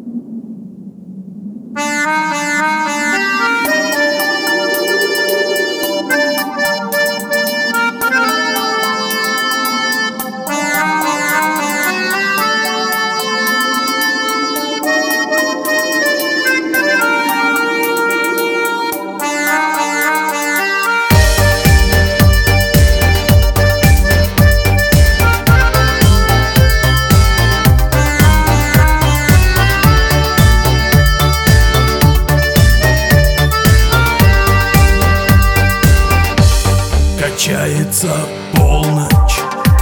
Качается полночь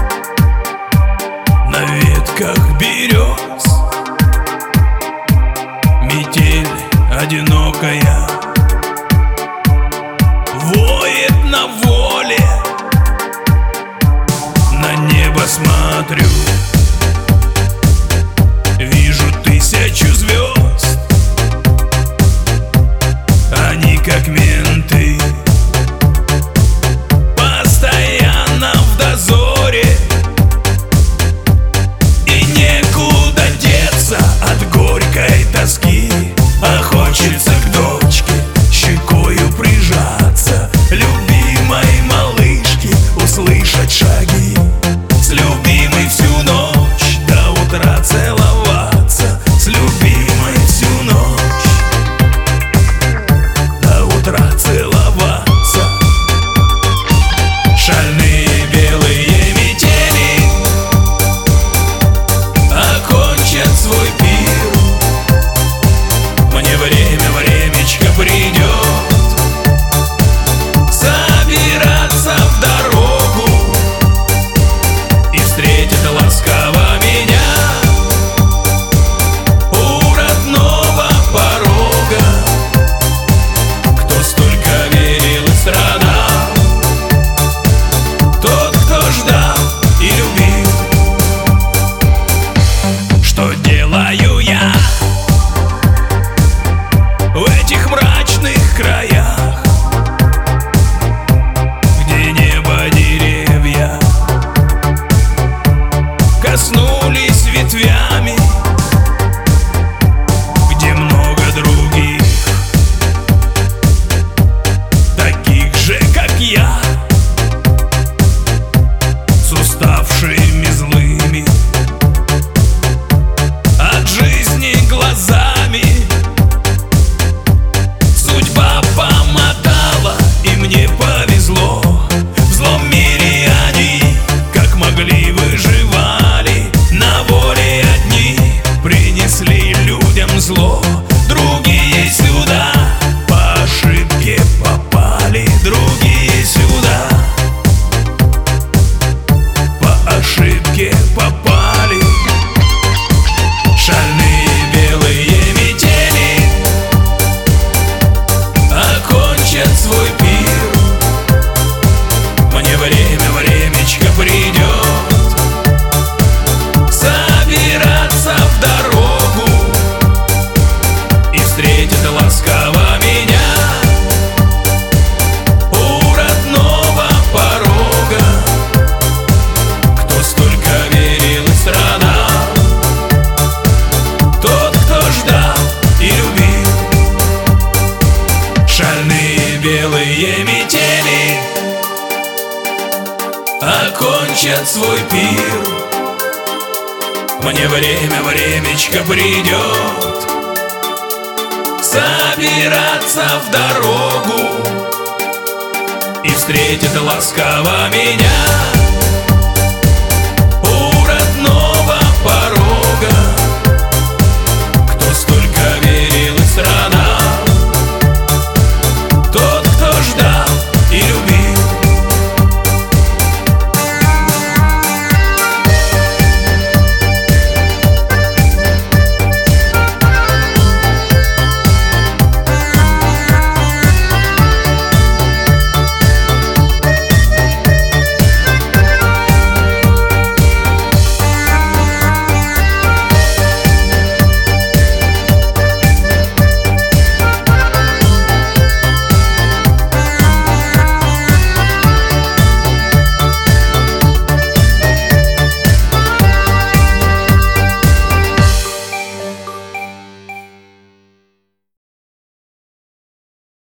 на ветках берез, метель одинокая воет на воле. На небо смотрю, вижу 1000 звезд. Они как менты, постоянно в дозоре, и некуда деться от горькой тоски. А хочется к дочке щекою прижаться, любимой малышке услышать шаги, с любимой всю ночь до утра целоваться, с любимой всю ночь до утра целоваться. Шальные белые метели окончат свой пир. Мне времечко придет собираться в дорогу, и встретит ласково меня у родного порога. Кто столько верил и страдал, тот, кто ждал и любил. Что делаю я в этих мрачных краях, где небо, деревья коснулись ветвями, где много других, таких же, как я, с уставшими злыми от жизни глазами. Судьба помотала, и мне повезло. В злом мире они, как могли, выживали. На воле одни принесли людям зло, другие сюда по ошибке попали. Другие сюда по ошибке попали. Шальные белые метели окончат свой пир. Мне времечко придет собираться в дорогу, и встретит ласково меня у родного порога. Кто столько верил и страдал, тот, кто ждал и любил. Шальные белые метели окончат свой пир. Мне времечко придет собираться в дорогу, и встретит ласково меня